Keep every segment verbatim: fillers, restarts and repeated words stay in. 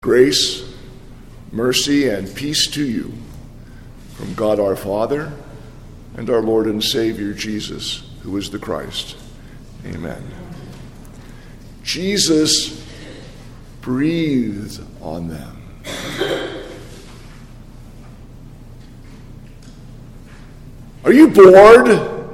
Grace, mercy, and peace to you from God our Father and our Lord and Savior Jesus, who is the Christ. Amen. Jesus breathed on them. Are you bored?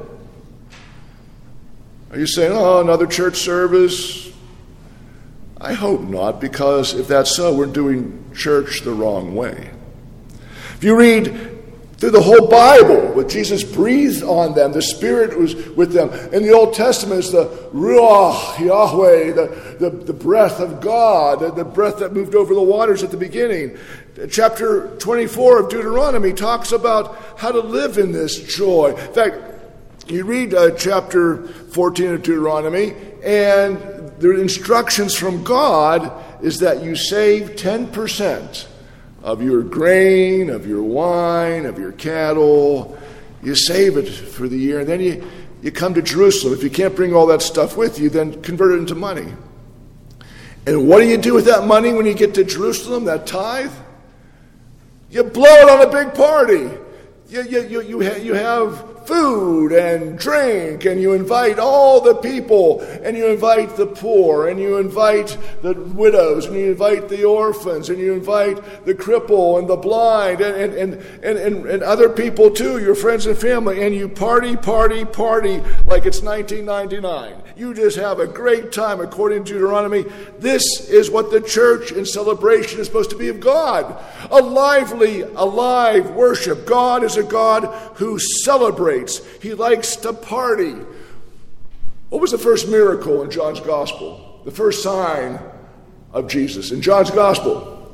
Are you saying, oh, another church service? I hope not, because if that's so, we're doing church the wrong way. If you read through the whole Bible, what Jesus breathed on them, the Spirit was with them. In the Old Testament, it's the Ruach Yahweh, the, the, the breath of God, the, the breath that moved over the waters at the beginning. Chapter twenty-four of Deuteronomy talks about how to live in this joy. In fact, you read uh, chapter fourteen of Deuteronomy, and the instructions from God is that you save ten percent of your grain, of your wine, of your cattle. You save it for the year, and then you, you come to Jerusalem. If you can't bring all that stuff with you, then convert it into money. And what do you do with that money when you get to Jerusalem, that tithe? You blow it on a big party. You, you, you, you, ha- you have food and drink, and you invite all the people, and you invite the poor, and you invite the widows, and you invite the orphans, and you invite the cripple and the blind, and, and, and, and, and other people too, your friends and family, and you party, party, party like it's nineteen ninety-nine. You just have a great time according to Deuteronomy. This is what the church in celebration is supposed to be of God. A lively, alive worship. God is a God who celebrates. He likes to party. What was the first miracle in John's Gospel? The first sign of Jesus in John's Gospel?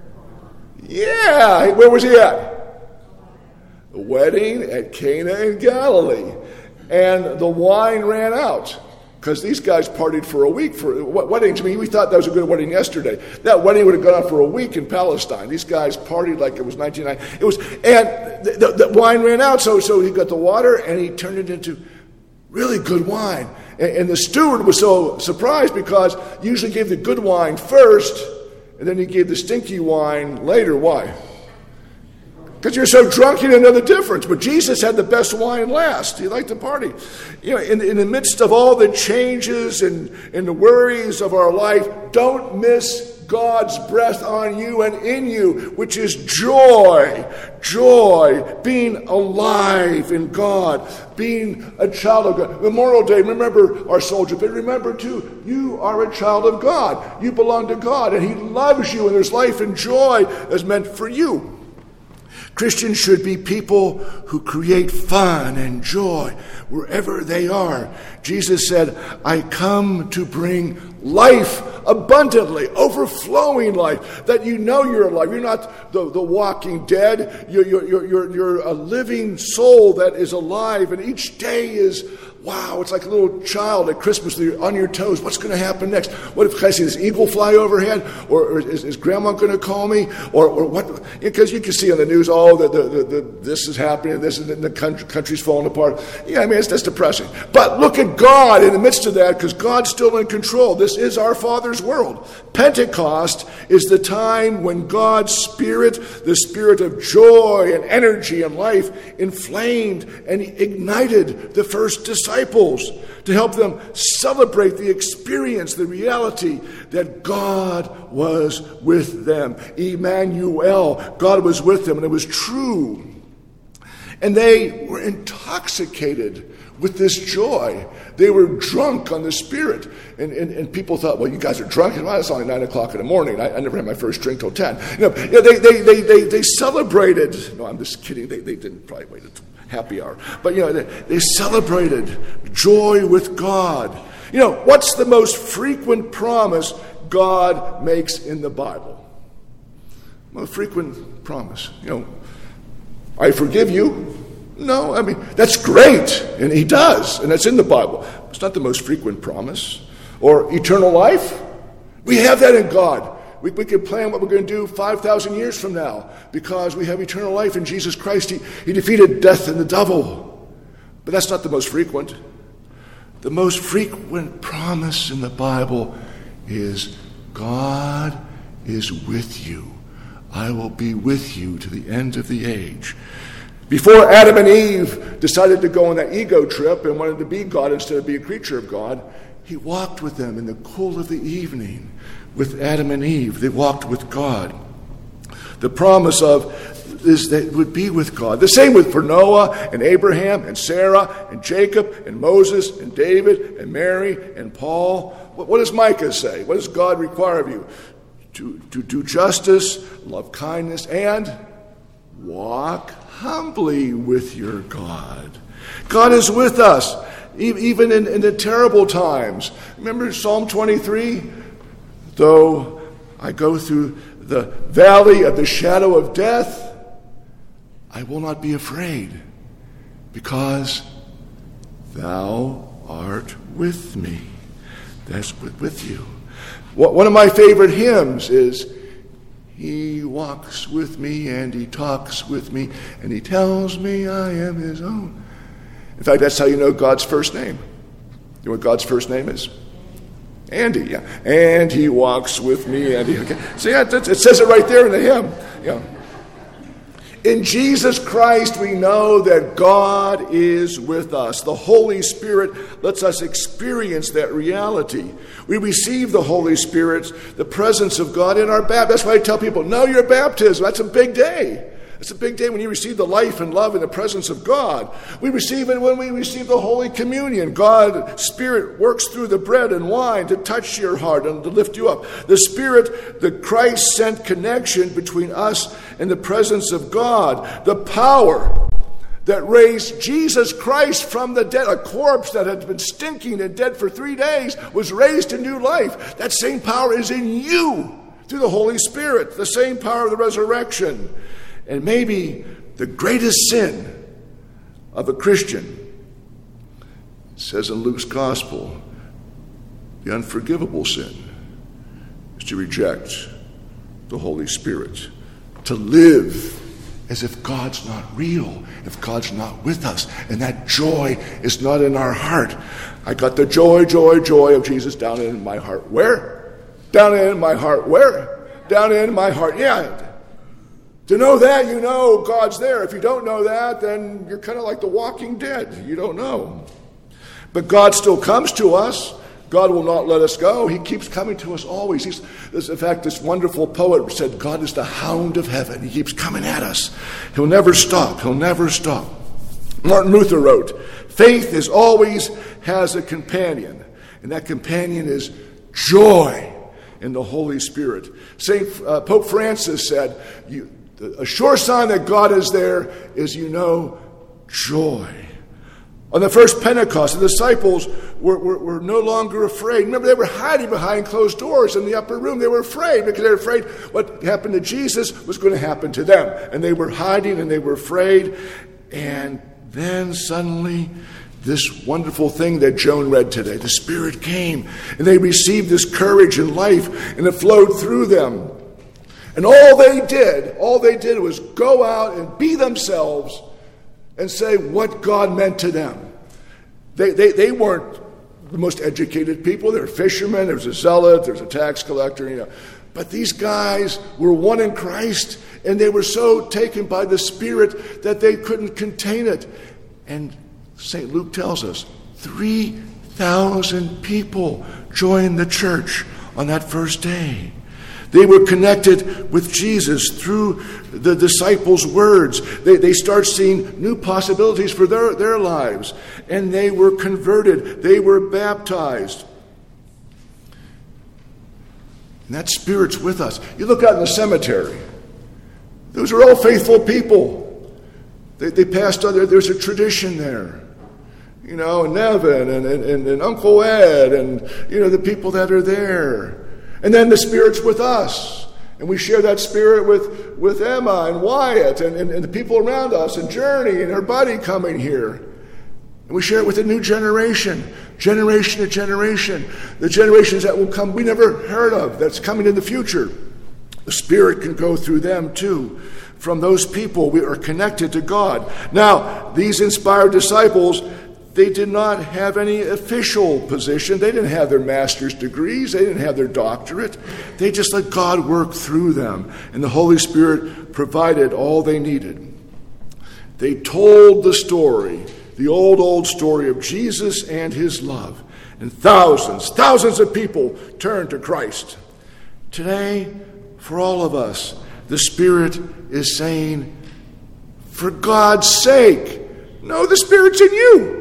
Yeah, where was he at? The wedding at Cana in Galilee. And the wine ran out. Because these guys partied for a week for weddings. I mean, we thought that was a good wedding yesterday. That wedding would have gone on for a week in Palestine. These guys partied like it was nineteen ninety. It was, and the, the, the wine ran out, so so he got the water and he turned it into really good wine. And, and the steward was so surprised because he usually gave the good wine first, and then he gave the stinky wine later. Why? Because you're so drunk you didn't know the difference. But Jesus had the best wine last. He liked to party. You know, in, in the midst of all the changes and, and the worries of our life, don't miss God's breath on you and in you, which is joy. Joy. Being alive in God. Being a child of God. Memorial Day, remember our soldier, but remember too, you are a child of God. You belong to God, and He loves you, and there's life and joy that's meant for you. Christians should be people who create fun and joy wherever they are. Jesus said, I come to bring life abundantly, overflowing life, that you know you're alive. You're not the, the walking dead. You're, you're, you're, you're a living soul that is alive, and each day is, wow, it's like a little child at Christmas. You're on your toes. What's going to happen next? What if I see this eagle fly overhead? Or, or is, is grandma going to call me? Or, or what? Because you can see on the news, oh, the, the, the, the, this is happening, this is the country, country's falling apart. Yeah, I mean, it's, that's depressing. But look at God in the midst of that, because God's still in control. This is our Father's world. Pentecost is the time when God's Spirit, the Spirit of joy and energy and life, inflamed and ignited the first disciples to help them celebrate the experience, the reality that God was with them. Emmanuel, God was with them, and it was true. And they were intoxicated with this joy. They were drunk on the Spirit. And, and, and people thought, well, you guys are drunk? Well, it's only nine o'clock in the morning. I, I never had my first drink till ten. You know, they, they, they, they, they celebrated. No, I'm just kidding. They, they didn't probably wait until happy hour. But, you know, they, they celebrated joy with God. You know, what's the most frequent promise God makes in the Bible? Most frequent promise. You know, I forgive you. No, I mean, that's great, and He does, and that's in the Bible. It's not the most frequent promise. Or eternal life. We have that in God. We, we can plan what we're going to do five thousand years from now because we have eternal life in Jesus Christ. He, he defeated death and the devil. But that's not the most frequent. The most frequent promise in the Bible is God is with you. I will be with you to the end of the age. Before Adam and Eve decided to go on that ego trip and wanted to be God instead of be a creature of God, he walked with them in the cool of the evening with Adam and Eve. They walked with God. The promise of is that would be with God. The same with for Noah and Abraham and Sarah and Jacob and Moses and David and Mary and Paul. What does Micah say? What does God require of you? To, to do justice, love kindness, and walk humbly with your God. God is with us, even in, in the terrible times. Remember Psalm twenty-three? Though I go through the valley of the shadow of death, I will not be afraid, because thou art with me. That's with you. One of my favorite hymns is, he walks with me and he talks with me and he tells me I am his own. In fact, that's how you know God's first name. You know what God's first name is? Andy, yeah. And he walks with me, Andy. Okay. See, it says it right there in the hymn. Yeah. In Jesus Christ, we know that God is with us. The Holy Spirit lets us experience that reality. We receive the Holy Spirit, the presence of God in our baptism. That's why I tell people, know your baptism. That's a big day. It's a big day when you receive the life and love and the presence of God. We receive it when we receive the Holy Communion. God's Spirit works through the bread and wine to touch your heart and to lift you up. The Spirit, the Christ-sent connection between us and the presence of God. The power that raised Jesus Christ from the dead. A corpse that had been stinking and dead for three days was raised to new life. That same power is in you through the Holy Spirit. The same power of the resurrection. And maybe the greatest sin of a Christian, it says in Luke's gospel, the unforgivable sin is to reject the Holy Spirit, to live as if God's not real, if God's not with us, and that joy is not in our heart. I got the joy, joy, joy of Jesus down in my heart. Where? Down in my heart. Where? Down in my heart. Yeah. To know that, you know God's there. If you don't know that, then you're kind of like the walking dead. You don't know. But God still comes to us. God will not let us go. He keeps coming to us always. He's, in fact, this wonderful poet said, God is the hound of heaven. He keeps coming at us. He'll never stop. He'll never stop. Martin Luther wrote, faith is always has a companion, and that companion is joy in the Holy Spirit. Saint uh, Pope Francis said, you, a sure sign that God is there is, you know, joy. On the first Pentecost, the disciples were, were, were no longer afraid. Remember, they were hiding behind closed doors in the upper room. They were afraid because they were afraid what happened to Jesus was going to happen to them. And they were hiding and they were afraid. And then suddenly, this wonderful thing that Joan read today, the Spirit came. And they received this courage and life, and it flowed through them. And all they did, all they did was go out and be themselves and say what God meant to them. They, they, they weren't the most educated people. They were fishermen. There was a zealot. There was a tax collector. You know. But these guys were one in Christ, and they were so taken by the Spirit that they couldn't contain it. And Saint Luke tells us three thousand people joined the church on that first day. They were connected with Jesus through the disciples' words. They, they start seeing new possibilities for their, their lives. And they were converted. They were baptized. And that Spirit's with us. You look out in the cemetery. Those are all faithful people. They, they passed other, there's a tradition there. You know, Nevin and, and, and, and Uncle Ed and, you know, the people that are there. And then the Spirit's with us. And we share that Spirit with, with Emma and Wyatt and, and, and the people around us and Journey and her buddy coming here. And we share it with a new generation, generation to generation. The generations that will come we never heard of, that's coming in the future. The Spirit can go through them too. From those people, we are connected to God. Now, these inspired disciples, They did not have any official position. They didn't have their master's degrees. They didn't have their doctorate. They just let God work through them, and the Holy Spirit provided all they needed. They told the story, the old, old story of Jesus and his love. And thousands, thousands of people turned to Christ. Today, for all of us, the Spirit is saying, for God's sake, no, the Spirit's in you.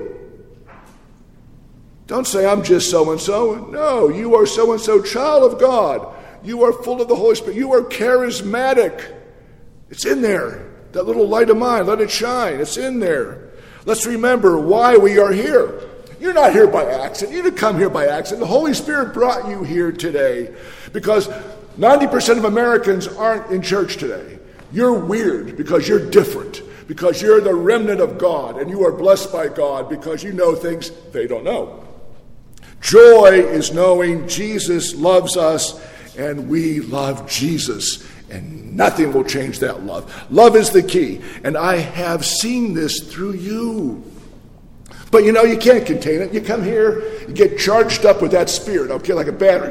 Don't say, I'm just so-and-so. No, you are so-and-so, child of God. You are full of the Holy Spirit. You are charismatic. It's in there. That little light of mine, let it shine. It's in there. Let's remember why we are here. You're not here by accident. You didn't come here by accident. The Holy Spirit brought you here today because ninety percent of Americans aren't in church today. You're weird because you're different, because you're the remnant of God, and you are blessed by God because you know things they don't know. Joy is knowing Jesus loves us and we love Jesus, and nothing will change that love. Love is the key, and I have seen this through you. But you know, you can't contain it. You come here, you get charged up with that spirit, okay, like a battery.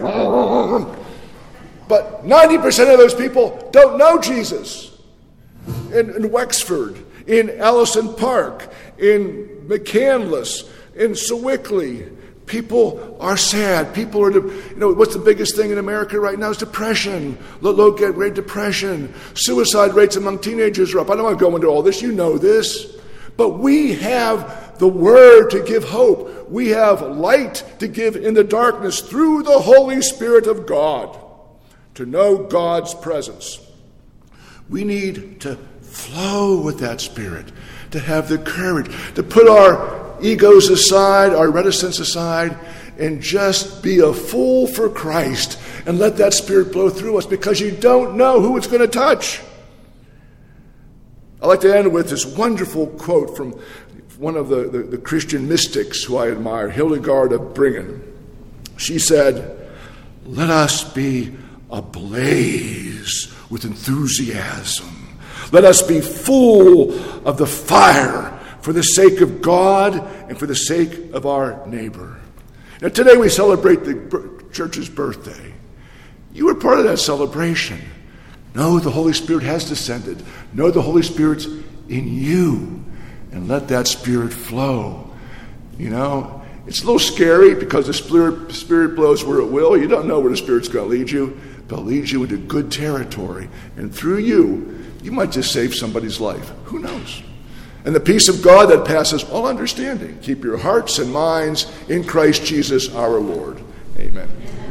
But ninety percent of those people don't know Jesus. In, in Wexford, in Allison Park, in McCandless, in Sewickley, people are sad. People are, you know, what's the biggest thing in America right now is depression. Low grade depression. Suicide rates among teenagers are up. I don't want to go into all this. You know this. But we have the Word to give hope. We have light to give in the darkness through the Holy Spirit of God, to know God's presence. We need to flow with that Spirit, to have the courage, to put our egos aside, our reticence aside, and just be a fool for Christ and let that Spirit blow through us, because you don't know who it's going to touch. I'd like to end with this wonderful quote from one of the, the, the Christian mystics who I admire, Hildegard of Bingen. She said, "Let us be ablaze with enthusiasm. Let us be full of the fire for the sake of God and for the sake of our neighbor." Now, today we celebrate the church's birthday. You were part of that celebration. Know the Holy Spirit has descended. Know the Holy Spirit's in you. And let that Spirit flow. You know, it's a little scary because the Spirit, Spirit blows where it will. You don't know where the Spirit's going to lead you. But it'll lead you into good territory. And through you, you might just save somebody's life. Who knows? And the peace of God that passes all understanding. Keep your hearts and minds in Christ Jesus our Lord. Amen.